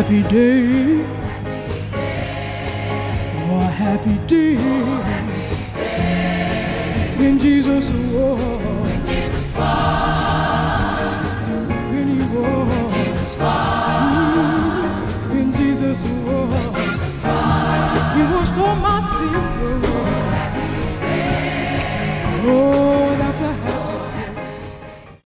happy day. Oh, a happy day. When Jesus was. When he was. When Jesus was. He washed all my sins. Oh.